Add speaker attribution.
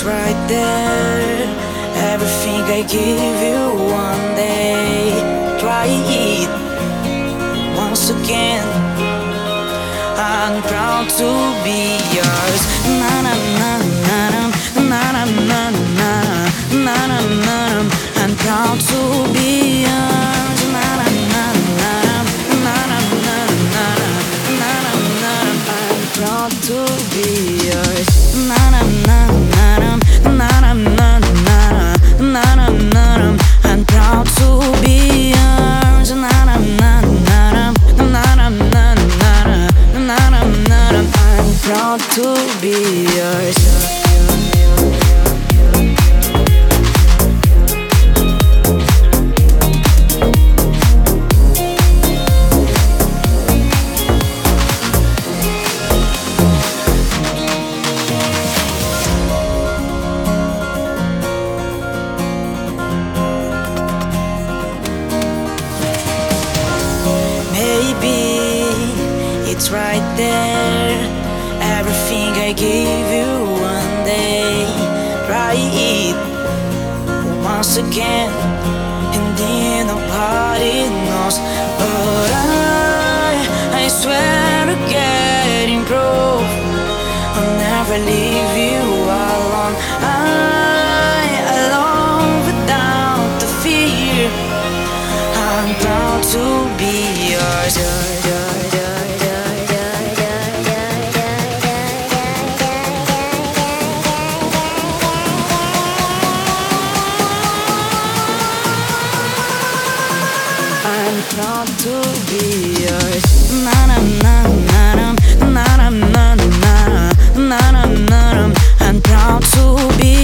Speaker 1: right there. Everything I give you one day. Try it once again. I'm proud to be yours. Na na na na na na na na na na na na. I'm proud to be yours. Na na na na na na na na na na na. I'm proud to be yours. Na na na na na na na na na na na. I'm proud to be yours. Na na na na na na na na. I'm proud to be yours. Maybe it's right there. Everything I gave you one day. Try it once again, and then nobody knows. But I swear to get improved. I'll never leave you alone. I love without the fear. I'm proud to be yours. I'm proud to be yours. Na na na na na na na na na na na. I'm proud to be